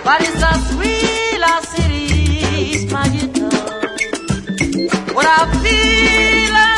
but it's as real as it is magical. What I feel